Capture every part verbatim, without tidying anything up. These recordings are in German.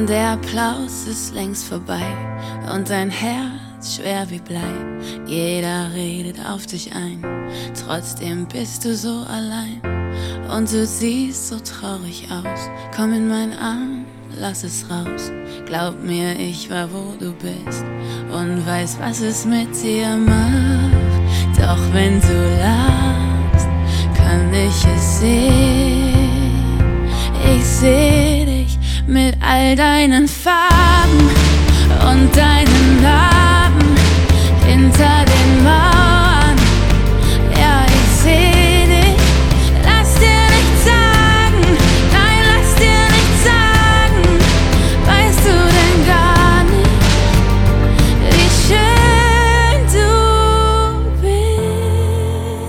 Denn der Applaus ist längst vorbei und dein Herz schwer wie Blei. Jeder redet auf dich ein, trotzdem bist du so allein. Und du siehst so traurig aus, komm in meinen Arm, lass es raus. Glaub mir, ich war wo du bist und weiß, was es mit dir macht. Doch wenn du lachst, kann ich es sehen. Ich seh dich mit all deinen Farben und deinen Narben hinter den Mauern. Ja, ich seh dich, lass dir nichts sagen, nein, lass dir nichts sagen. Weißt du denn gar nicht, wie schön du bist?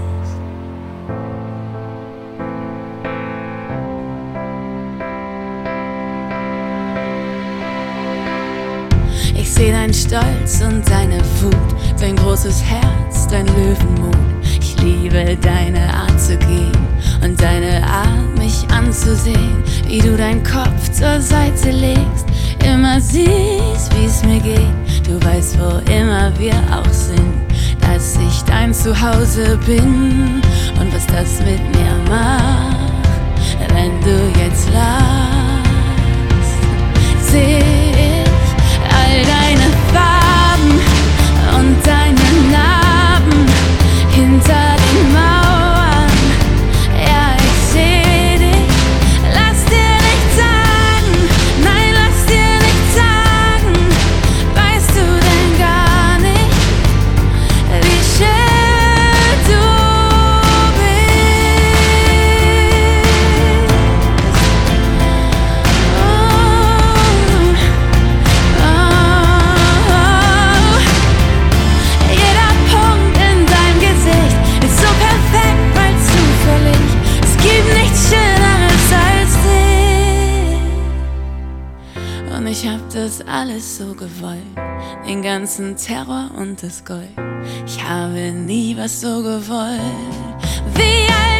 Ich seh deinen Stolz und deine Wut, dein großes Herz, dein Löwenmut. Ich liebe deine Art zu gehen und deine Art, mich anzusehen, wie du deinen Kopf zur Seite legst, immer siehst, wie's mir geht. Du weißt, wo immer wir auch sind, dass ich dein Zuhause bin und was das mit mir macht, wenn du jetzt lachst. Seh ich all deine Farben und deine Narben hinter den Mauern. Ja, ich seh dich, lass dir nichts sagen, nein, lass dir nichts sagen. Weißt du denn gar nicht, wie schön du bist? Oh, oh, jeder Punkt in deinem Gesicht ist so perfekt, weil zufällig. Es gibt nichts Schöneres als dich. Und ich hab das alles so gewollt, den ganzen Terror und das Gold. Ich habe nie was so gewollt wie ein